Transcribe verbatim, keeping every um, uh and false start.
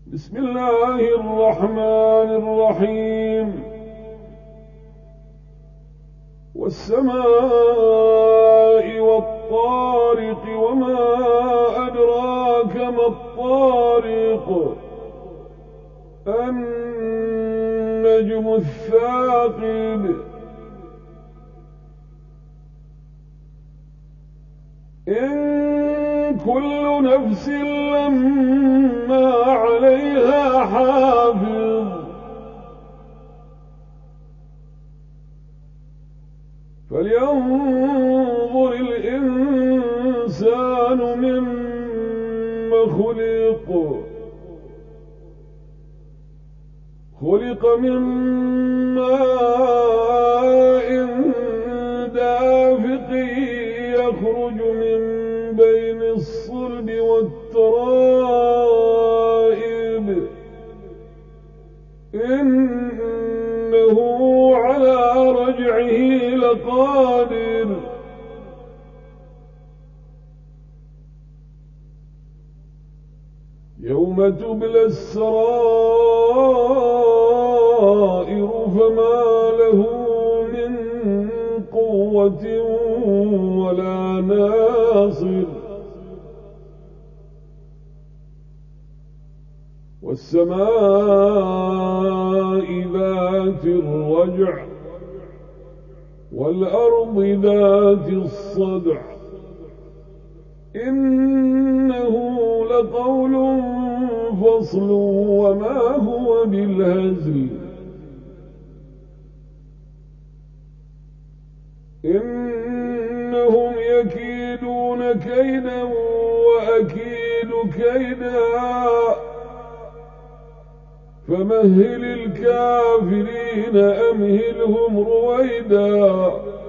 بسم الله الرحمن الرحيم. والسماء والطارق وما أدراك ما الطارق النجم الثاقب إن كل نفس لما عليها حافظ فلينظر الإنسان مما خلق خلق من ماء دافق يخرج من بين الصلب والترائب إنه على رجعه لقادر يوم تبلى السرائر فما له من قوة ولا ناصر والسماء ذات الرجع والأرض ذات الصدع إنه لقول فصل وما هو بالهزل إنهم يكيدون كيدا وأكيد كيدا فمهل الكافرين أمهلهم رويدا